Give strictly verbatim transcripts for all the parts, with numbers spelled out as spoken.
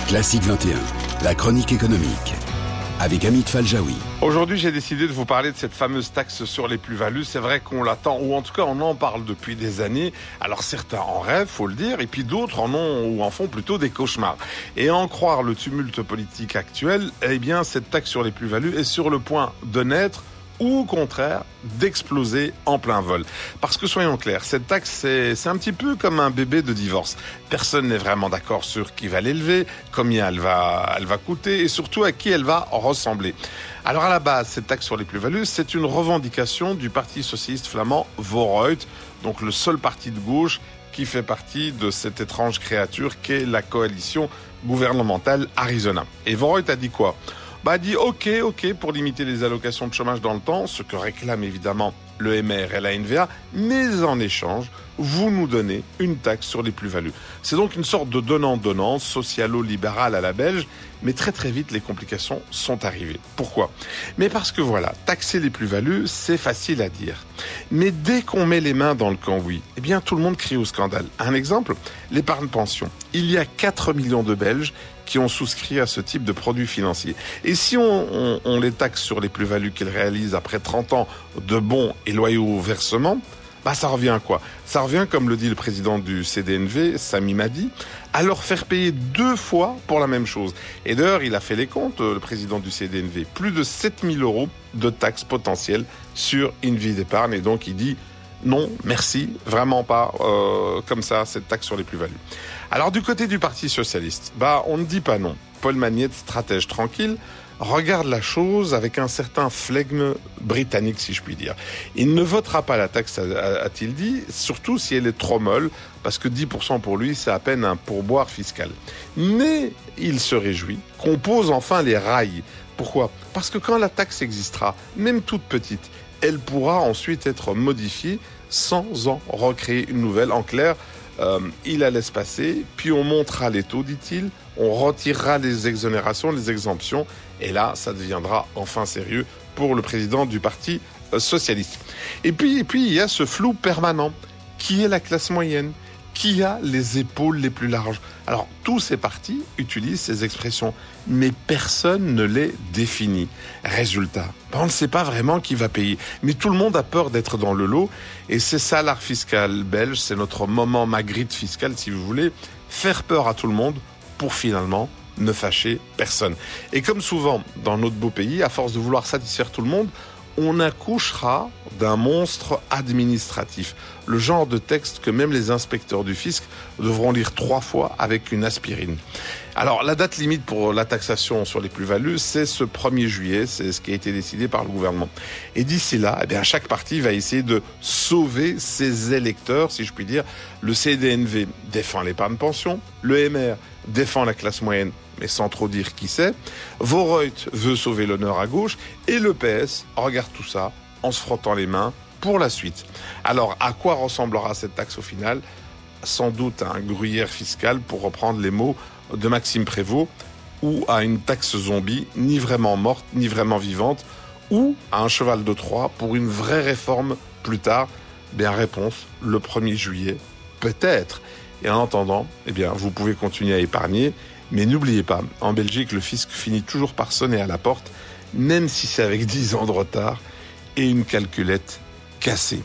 Classique vingt et un, la chronique économique, avec Amit Faljaoui. Aujourd'hui, j'ai décidé de vous parler de cette fameuse taxe sur les plus-values. C'est vrai qu'on l'attend, ou en tout cas, on en parle depuis des années. Alors certains en rêvent, faut le dire, et puis d'autres en ont ou en font plutôt des cauchemars. Et à en croire le tumulte politique actuel, eh bien, cette taxe sur les plus-values est sur le point de naître, ou au contraire d'exploser en plein vol. Parce que soyons clairs, cette taxe c'est, c'est un petit peu comme un bébé de divorce. Personne n'est vraiment d'accord sur qui va l'élever, combien elle va, elle va coûter et surtout à qui elle va ressembler. Alors à la base, cette taxe sur les plus-values, c'est une revendication du parti socialiste flamand Vooruit, donc le seul parti de gauche qui fait partie de cette étrange créature qu'est la coalition gouvernementale Arizona. Et Vooruit a dit quoi ? Bah, dit ok, ok pour limiter les allocations de chômage dans le temps, ce que réclame évidemment le M R et la N V A, mais en échange, vous nous donnez une taxe sur les plus-values. C'est donc une sorte de donnant-donnant, socialo-libéral à la belge, mais très très vite les complications sont arrivées. Pourquoi ? Mais parce que voilà, taxer les plus-values, c'est facile à dire. Mais dès qu'on met les mains dans le cambouis, eh bien tout le monde crie au scandale. Un exemple, l'épargne pension. Il y a quatre millions de Belges qui ont souscrit à ce type de produits financiers. Et si on, on, on les taxe sur les plus-values qu'ils réalisent après trente ans de bons et loyaux versements, bah ça revient à quoi ? Ça revient, comme le dit le président du C D N V, Sami Madi, à leur faire payer deux fois pour la même chose. Et d'ailleurs, il a fait les comptes, le président du C D N V, plus de sept mille euros de taxes potentielles sur une vie d'épargne. Et donc, il dit non, merci, vraiment pas euh, comme ça, cette taxe sur les plus-values. Alors, du côté du Parti socialiste, bah on ne dit pas non. Paul Magnette, stratège tranquille, regarde la chose avec un certain flegme britannique, si je puis dire. Il ne votera pas la taxe, a-t-il dit, surtout si elle est trop molle, parce que dix pour cent pour lui, c'est à peine un pourboire fiscal. Mais il se réjouit qu'on pose enfin les rails. Pourquoi ? Parce que quand la taxe existera, même toute petite, elle pourra ensuite être modifiée sans en recréer une nouvelle. En clair, euh, il la laisse passer, puis on montera les taux, dit-il, on retirera les exonérations, les exemptions, et là, ça deviendra enfin sérieux pour le président du Parti socialiste. Et puis, et puis, il y a ce flou permanent. Qui est la classe moyenne ? Qui a les épaules les plus larges ? Alors, tous ces partis utilisent ces expressions, mais personne ne les définit. Résultat, on ne sait pas vraiment qui va payer. Mais tout le monde a peur d'être dans le lot, et c'est ça l'art fiscal belge, c'est notre moment Magritte fiscal, si vous voulez, faire peur à tout le monde pour finalement ne fâcher personne. Et comme souvent dans notre beau pays, à force de vouloir satisfaire tout le monde, on accouchera d'un monstre administratif. Le genre de texte que même les inspecteurs du fisc devront lire trois fois avec une aspirine. Alors, la date limite pour la taxation sur les plus-values, c'est ce premier juillet. C'est ce qui a été décidé par le gouvernement. Et d'ici là, eh bien, chaque parti va essayer de sauver ses électeurs, si je puis dire. Le C D N V défend l'épargne pension. Le M R défend la classe moyenne, mais sans trop dire qui c'est. Vooruit veut sauver l'honneur à gauche. Et le P S regarde tout ça en se frottant les mains pour la suite. Alors, à quoi ressemblera cette taxe au final ? Sans doute à un gruyère fiscal, pour reprendre les mots de Maxime Prévost, ou à une taxe zombie, ni vraiment morte, ni vraiment vivante, ou à un cheval de Troie pour une vraie réforme plus tard. Bien, réponse, le premier juillet, peut-être. Et en attendant, eh bien, vous pouvez continuer à épargner, mais n'oubliez pas, en Belgique, le fisc finit toujours par sonner à la porte, même si c'est avec dix ans de retard et une calculette cassée.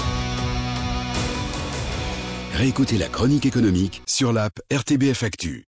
Réécoutez la chronique économique sur l'app R T B F Actu.